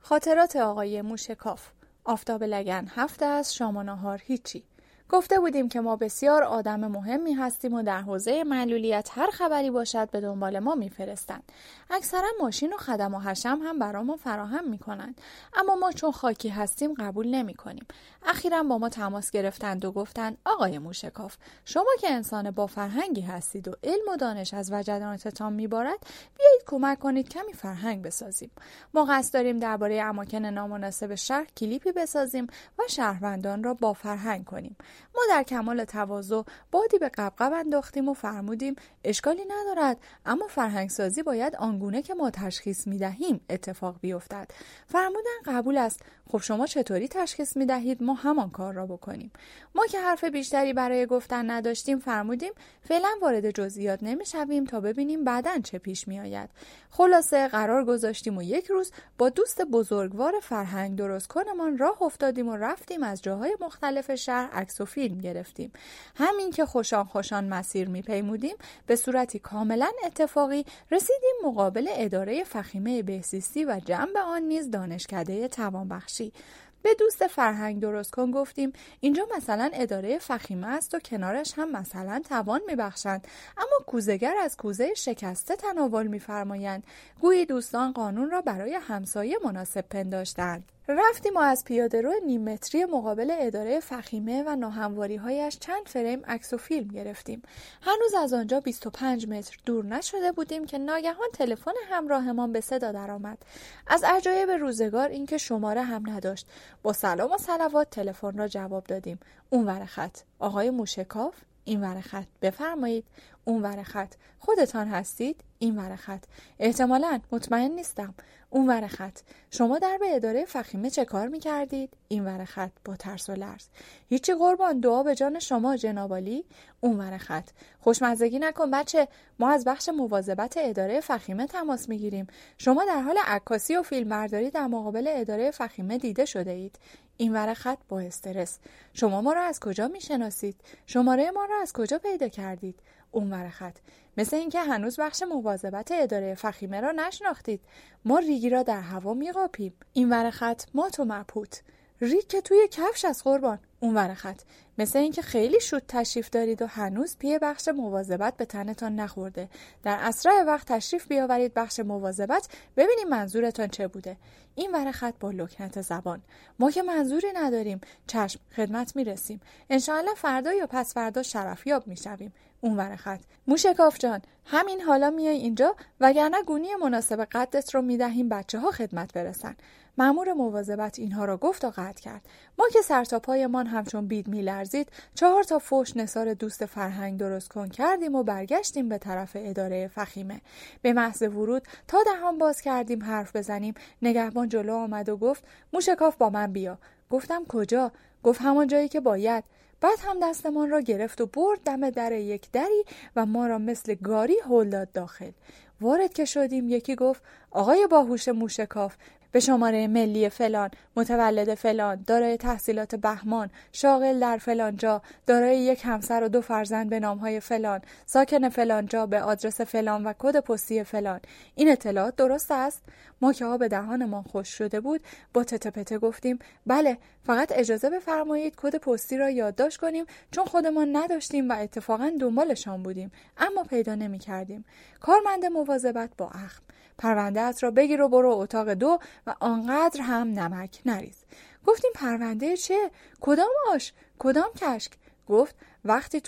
خاطرات آقای موشکاف. آفتاب لگن هفته از شام و نهار هیچی. گفته بودیم که ما بسیار آدم مهمی هستیم و در حوزه معلولیت هر خبری باشد به دنبال ما میفرستند. اکثرا ماشین و خدم و حشم هم برامون فراهم میکنند، اما ما چون خاکی هستیم قبول نمیکنیم. اخیراً با ما تماس گرفتند و گفتند آقای موشکاف، شما که انسان با فرهنگی هستید و علم و دانش از وجدانتان میبارد، بیایید کمک کنید کمی فرهنگ بسازیم. ما قصد داریم درباره اماکن نامناسب شهر کلیپی بسازیم و شهروندان را با فرهنگ کنیم. ما در کمال تواضع بادی به قبقب انداختیم و فرمودیم اشکالی ندارد، اما فرهنگ سازی باید آنگونه که ما تشخیص میدهیم اتفاق بیفتد. فرمودن قبول است. خب شما چطوری تشخیص میدهید ما همان کار را بکنیم؟ ما که حرف بیشتری برای گفتن نداشتیم فرمودیم فعلا وارد جزئیات نمیشویم تا ببینیم بعداً چه پیش میآید. خلاصه قرار گذاشتیم و یک روز با دوست بزرگوار فرهنگ درست کنمان راه افتادیم و رفتیم از جاهای مختلف شهر عکس و فیلم گرفتیم. همین که خوشان مسیر میپیمودیم به صورتی کاملا اتفاقی رسیدیم مقابل اداره فخیمه بهزیستی و جنب آن نیز دانشکده توانبخشی. به دوست فرهنگ درست کن گفتیم اینجا مثلا اداره فخیمه است و کنارش هم مثلا توان میبخشند، اما کوزه‌گر از کوزه شکسته تناول میفرمایند. گویی دوستان قانون را برای همسایه مناسب پنداشتند. رفتیم و از پیاده‌رو نیم متری مقابل اداره فخیمه و ناهمواری‌هایش چند فریم عکس و فیلم گرفتیم. هنوز از آنجا 25 متر دور نشده بودیم که ناگهان تلفن همراهمان به صدا درآمد. از عجایب روزگار اینکه شماره هم نداشت. با سلام و صلوات تلفن را جواب دادیم. اونور خط آقای موشکاف؟ اینور خط بفرمایید. اونور خط خودتان هستید؟ اینور خط احتمالاً مطمئن نیستم. اونور خط شما در به اداره فخیمه چه کار می‌کردید؟ اینور خط با ترس و لرز هیچی قربان، دعا به جان شما جنابالی. اونور خط خوشمزگی نکن بچه، ما از بخش مواظبت اداره فخیمه تماس می‌گیریم. شما در حال عکاسی و فیلمبرداری در مقابل اداره فخیمه دیده شده اید؟ اینور خط با استرس شما ما را از کجا می‌شناسید؟ شماره ما را از کجا پیدا کردید؟ اونور خط مثل اینکه هنوز بخش مواظبت اداره فخیمه را نشناختید. ما ریگی را در هوا میقاپیم. اینور خط ما تو مبهوت. ریگ که توی کفش از قربان. اونور خط مثل اینکه خیلی شوت تشریف دارید و هنوز پی بخش مواظبت به تنتان نخورده. در اسرع وقت تشریف بیاورید بخش مواظبت ببینیم منظورتان چه بوده. اینور خط با لکنت زبان ما که منظوری نداریم. چشم خدمت میرسیم. انشاءالله فردا یا پس فردا شرفیاب میشویم. اونور خط موشکاف جان همین حالا میای اینجا وگرنه گونی مناسب قدت رو میدهیم بچه‌ها خدمت برسن. مأمور مواظبت اینها را گفت و قطع کرد. ما که سر تا پایمان همچون بید میلرزید 4 تا فوش نثار دوست فرهنگ درست کن کردیم و برگشتیم به طرف اداره فخیمه. به محض ورود تا دهان باز کردیم حرف بزنیم نگهبان جلو آمد و گفت موشکاف با من بیا. گفتم کجا؟ گفت همان جایی که باید. بعد هم دستمان را گرفت و برد دم در یک دری و ما را مثل گاری هل داد داخل. وارد که شدیم یکی گفت آقای باهوش موشکاف به شماره ملی فلان، متولد فلان، دارای تحصیلات بهمان، شاغل در فلان جا، دارای یک همسر و 2 فرزند به نامهای فلان، ساکن فلان جا به آدرس فلان و کد پستی فلان. این اطلاعات درست است؟ ما که آب دهانمان خوش شده بود با تته پته گفتیم بله، فقط اجازه بفرمایید کد پستی را یادداشت کنیم چون خودمان نداشتیم و اتفاقا دنبالشان بودیم اما پیدا نمی کردیم. کارمند مواظبت با اخم پرونده‌ات را بگیر و برو اتاق 2 و آنقدر هم نمک نریز. گفتیم پرونده چه؟ کدام آش؟ کدام کشک؟ گفت وقتی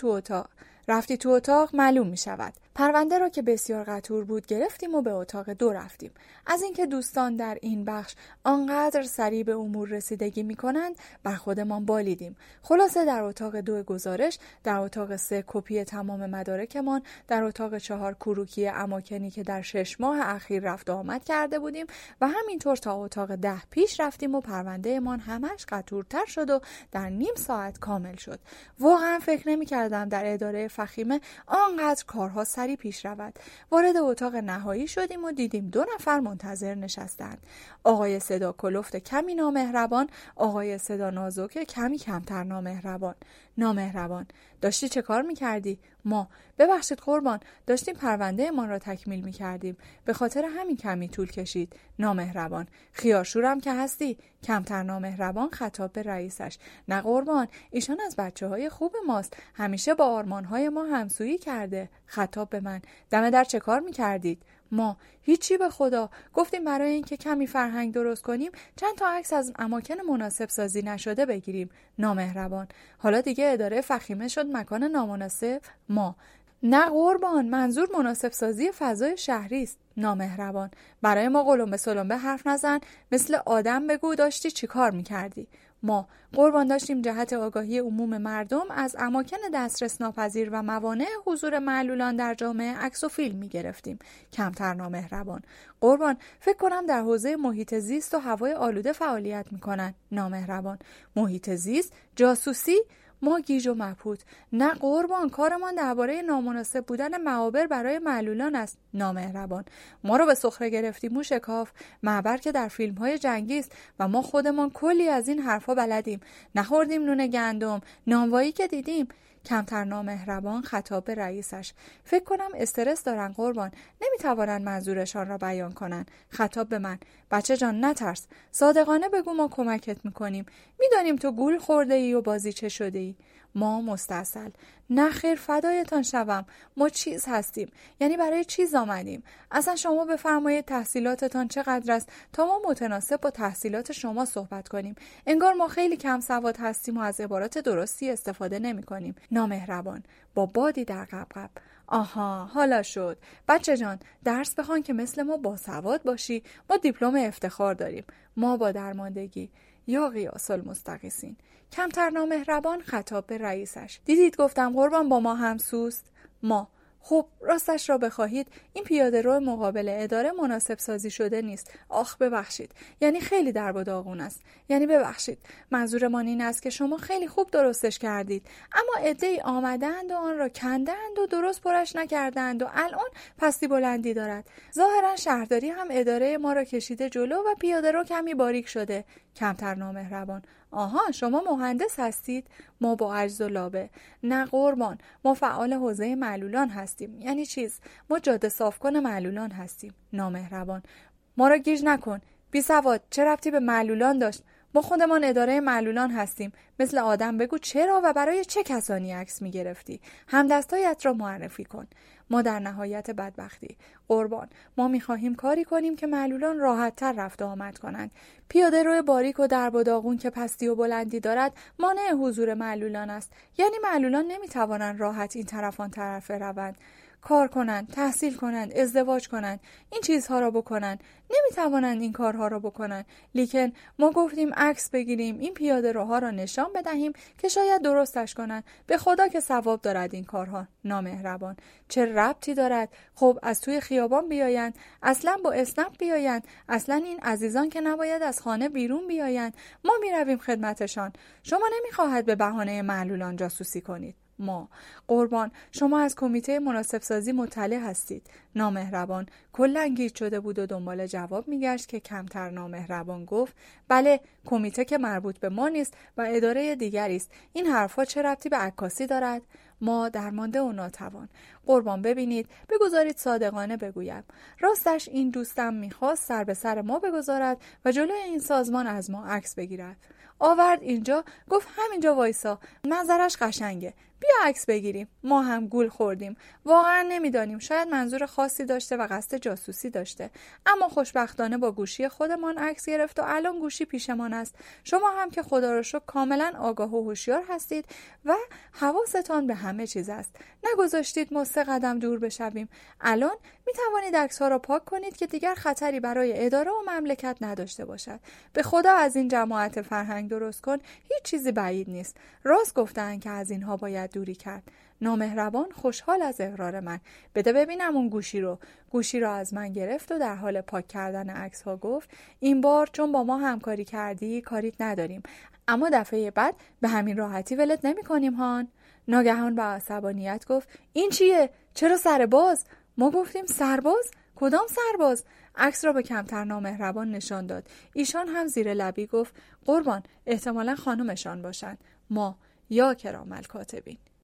رفتی تو اتاق معلوم می شود. پرونده را که بسیار قطور بود گرفتیم و به اتاق 2 رفتیم. از اینکه دوستان در این بخش آنقدر سریع به امور رسیدگی می کنند بر خودمان بالیدیم. خلاصه در اتاق 2 گزارش، در اتاق 3 کپی تمام مدارکمان، در اتاق 4 کروکی اماکنی که در 6 ماه اخیر رفت و آمد کرده بودیم و همینطور تا اتاق 10 پیش رفتیم و پرونده من همش قطورتر شد و در نیم ساعت کامل شد. واقعا فکر نمی کردم در اداره فخیمه آنقدر کارها سریع پیش رود. وارد اتاق نهایی شدیم و دیدیم 2 نفر منتظر نشستند. آقای صدا کلفت کمی نامهربان، آقای صدا نازک کمی کمتر نامهربان. داشتی چه کار میکردی؟ ما: ببخشید قربان، داشتیم پرونده ما را تکمیل می‌کردیم، به خاطر همین کمی طول کشید. نامهربان: خیارشورم که هستی. کمتر نامهربان خطاب به رئیسش: نه قربان، ایشان از بچه‌های خوب ماست، همیشه با آرمان‌های ما همسویی کرده. خطاب به من: دم در چه کار می‌کردید؟ ما: هیچی به خدا، گفتیم برای اینکه کمی فرهنگ درست کنیم چند تا عکس از اماکن مناسب سازی نشده بگیریم. نامهربان: حالا دیگه اداره فخیمه شد مکان نامناسب؟ ما: نه قربان، منظور مناسب سازی فضای شهری است. نامهربان: برای ما قلمبه سلمبه حرف نزن، مثل آدم بگو داشتی چی کار میکردی. ما: قربان، داشتیم جهت آگاهی عموم مردم از اماکن دسترس ناپذیر و موانع حضور معلولان در جامعه عکس و فیلم میگرفتیم. کمتر نامهربان: قربان، فکر کنم در حوزه محیط زیست و هوای آلوده فعالیت میکنن. نامهربان: محیط زیست؟ جاسوسی؟ ما گیج و مبهوت: نه قربان، کارمان درباره نامناسب بودن معابر برای معلولان است. نامهربان: ما رو به سخره گرفتی موشکاف، معبر که در فیلم‌های جنگی است و ما خودمان کلی از این حرفا بلدیم، نخوردیم نون گندم، نانوایی که دیدیم. کمتر نامهربان خطاب به رئیسش: فکر کنم استرس دارن قربان، نمیتوانن منظورشان را بیان کنن. خطاب به من: بچه جان نترس، صادقانه بگو، ما کمکت میکنیم، میدانیم تو گول خورده ای و بازی چه شده ای. ما مستعسل: نه خیر فدایتان شوم، ما چیز هستیم، یعنی برای چیز آمدیم. اصلا شما بفرمایید تحصیلاتتان چقدر است تا ما متناسب با تحصیلات شما صحبت کنیم. انگار ما خیلی کم سواد هستیم و از عبارات درستی استفاده نمی کنیم. نامهربان با بادی در قبقب: آها، حالا شد. بچه جان، درس بخوان که مثل ما باسواد باشی، ما دیپلم افتخار داریم. ما با درماندگی: یا قیاس المستقیسین. کمتر نامهربان خطاب به رئیسش: دیدید گفتم قربان با ما همسوست. ما: خب راستش را بخواهید این پیاده رو مقابل اداره مناسب سازی شده نیست. آخ ببخشید، یعنی خیلی درب و داغون است. یعنی ببخشید، منظورمان این است که شما خیلی خوب درستش کردید، اما عده‌ای آمدند و آن را کندند و درست پرش نکردند و الان پستی بلندی دارد. ظاهرا شهرداری هم اداره ما را کشیده جلو و پیاده رو کمی باریک شده. کمتر نامهربان: آها، شما مهندس هستید؟ ما با عجز و لابه: نه قربان، ما فعال حوزه معلولان هستیم. یعنی چیز، ما جاده صاف کن معلولان هستیم. نامهربان: ما را گیج نکن، بی سواد، چه ربطی به معلولان داشت؟ ما خودمان اداره معلولان هستیم، مثل آدم بگو چرا و برای چه کسانی عکس می گرفتی. همدستایت را معرفی کن. ما در نهایت بدبختی: قربان، ما می‌خواهیم کاری کنیم که معلولان راحت‌تر رفت و آمد کنند. پیاده روی باریک و درب و داغون که پستی و بلندی دارد مانع حضور معلولان است. یعنی معلولان نمی‌توانند راحت این طرف آن طرف روند، کار کنند، تحصیل کنند، ازدواج کنند، این چیزها را بکنند. نمیتوانند این کارها را بکنند. لیکن ما گفتیم عکس بگیریم، این پیاده روها را نشان بدهیم که شاید درستش کنند. به خدا که ثواب دارد این کارها. نامهربان: چه ربطی دارد؟ خب از توی خیابان بیایند، اصلا با اسنپ بیایند، اصلا این عزیزان که نباید از خانه بیرون بیایند، ما میرویم خدمتشان. شما نمیخواهد به بهانه معلولان جاسوسی کنید. ما: قربان، شما از کمیته مناسب سازی مطلع هستید. نامهربان کلاً گیج شده بود و دنبال جواب میگشت که کمتر نامهربان گفت: بله، کمیته که مربوط به ما نیست و اداره دیگری است. این حرفا چه ربطی به عکاسی دارد؟ ما درمانده و ناتوان: قربان ببینید، بگذارید صادقانه بگویم، راستش این دوستم میخواست سر به سر ما بگذارد و جلوی این سازمان از ما عکس بگیرد. آورد اینجا، گفت همینجا وایسا، منظرش قشنگه، بیا عکس بگیریم. ما هم گول خوردیم. واقعا نمیدانیم، شاید منظور خاصی داشته و قصد جاسوسی داشته، اما خوشبختانه با گوشی خودمان عکس گرفت و الان گوشی پیشمان است. شما هم که خدا رو شکر کاملا آگاه و هوشیار هستید و حواستان به همه چیز است. نگذاشتید ما 3 قدم دور بشویم. الان می توانید عکس‌ها را پاک کنید که دیگر خطری برای اداره و مملکت نداشته باشد. به خدا از این جماعت فرهنگ درست کن هیچ چیزی بعید نیست. راست گفتن که از اینها باید دوری کرد. نامهربان خوشحال از اقرار من. بده ببینم اون گوشی را از من گرفت و در حال پاک کردن عکس ها گفت: این بار چون با ما همکاری کردی کاریت نداریم، اما دفعه بعد به همین راحتی ولت نمی کنیم هان. ناگهان با عصبانیت گفت: این چیه؟ چرا سرباز؟ ما گفتیم سرباز؟ کدام سرباز؟ عکس را به کمتر نامهربان نشان داد. ایشان هم زیر لبی گفت: قربان، احتمالاً خانمشان باشند. ما: یا کرام الکاتبین.